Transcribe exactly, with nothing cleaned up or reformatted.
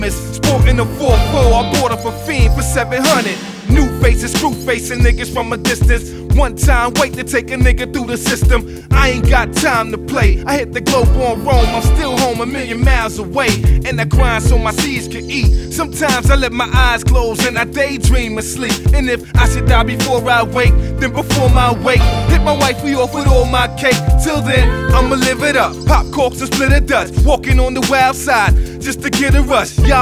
Sporting a four four, I bought her for Fiend for seven hundred. New faces, screw facing niggas from a distance. One time, wait to take a nigga through the system. I ain't got time to play. I hit the globe on Rome, I'm still home a million miles away. And I grind so my seeds can eat. Sometimes I let my eyes close and I daydream and sleep. And if I should die before I wake, then before my wake, hit my wife, we off with all my cake. Till then, I'ma live it up. Pop corks and split a Dutch. Walking on the wild side, just to get a rush. Y'all